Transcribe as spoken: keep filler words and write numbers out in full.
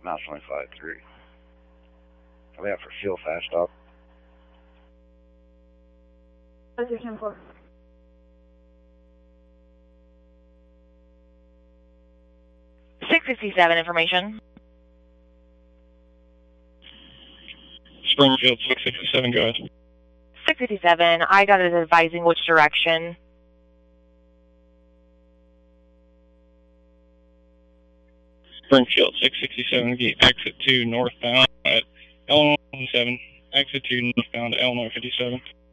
Mouse twenty-five three. Are we out for fuel fast stop? Position four. six fifty-seven information. Springfield six fifty-seven, go ahead. six fifty-seven, I got it advising which direction. Springfield six sixty-seven, the exit two northbound at Illinois fifty-seven. Exit two northbound at Illinois fifty-seven.